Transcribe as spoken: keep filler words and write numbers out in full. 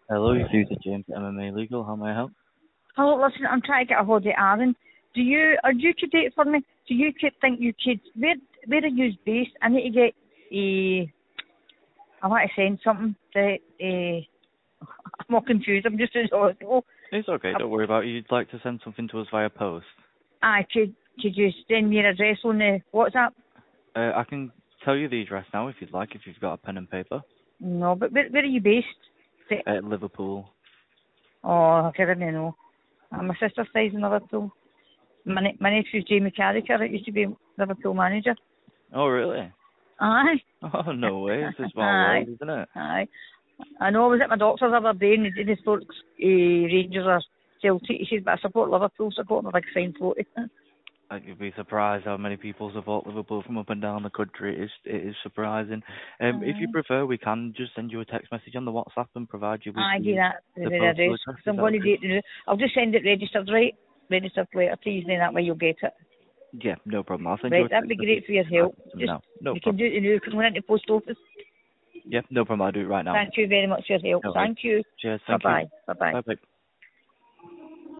Hello, you're through to James M M A Legal. How may I help? Hello, listen, I'm trying to get a hold of Aaron. Do you, are you to date for me? Do you could think you could, where, where are you based? I need to get a, I want to send something that, uh, I'm all confused, I'm just in the hospital. It's okay, don't worry about it. You'd like to send something to us via post? Aye, could, could you send me an address on the WhatsApp? Uh, I can tell you the address now if you'd like, if you've got a pen and paper. No, but where, where are you based? The, At Liverpool. oh, I didn't know. Uh, my sister stays in Liverpool. My, ne- my nephew's Jamie Carricker, it used to be Liverpool manager. Oh, really? Aye. Oh, no way. It's a small Aye. world, isn't it? Aye. I know I was at my doctor's the other day and he didn't support uh, Rangers or Celtic. He says, but I support Liverpool, support my big sign forty. Like, you'd be surprised how many people support Liverpool from up and down the country. It is, it is surprising. Um, if you Aye. prefer, we can just send you a text message on the WhatsApp and provide you with I do the, that with the the postal address. address. So Is I'm that going to okay? do it. now. I'll just send it registered, right? Registered later, please, then that way you'll get it. Yeah, no problem. I'll send you Right, a that'd text be message. great for your help. Just, No, no you can problem. do it now, you can run into the post office. Yeah, no problem. I'll do it right now. Thank you very much for your help. No worries. Thank you. Cheers. Thank you. Bye-bye. Bye-bye. Bye bye.